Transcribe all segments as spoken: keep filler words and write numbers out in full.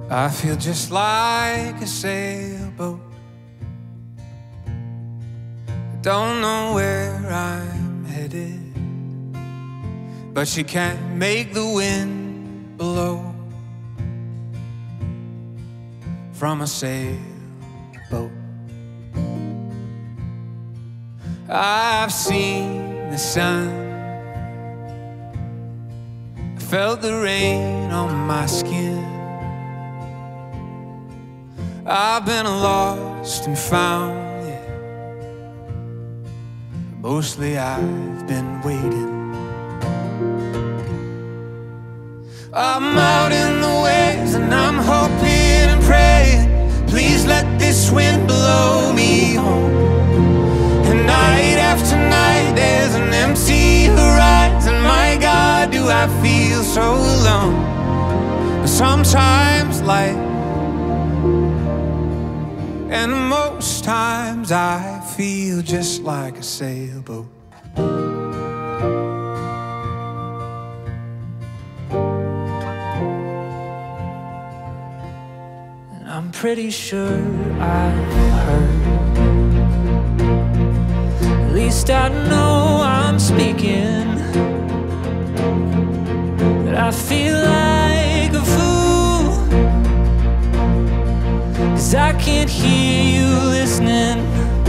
I feel just like a sailboat. I don't know where I'm headed, but she can't make the wind blow from a sailboat. I've seen the sun, I felt the rain on my skin. I've been lost and found, yeah. Mostly I've been waiting. I'm out in the waves and I'm hoping and praying, please let this wind blow me home. And night after night there's an empty horizon. My God, do I feel so alone. But sometimes light, and most times I feel just like a sailboat. And I'm pretty sure I've heard, at least I know I'm speaking, but I feel like a fool, 'cause I can't hear you listening.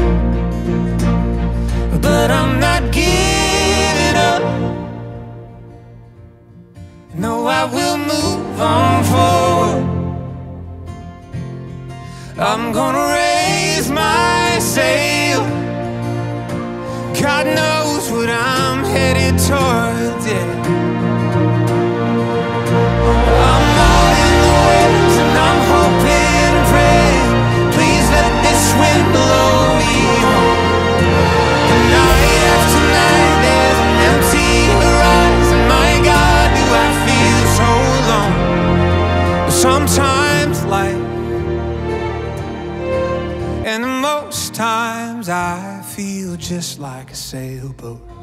But I'm not giving up. No, I will move on forward. I'm gonna raise my sail. God knows what I'm headed towards, yeah. I'm out in the waves and I'm hoping and praying, please let this wind blow me home. And night after night there's an empty horizon. My God, do I feel so alone. But sometimes light, and most times I feel just like a sailboat.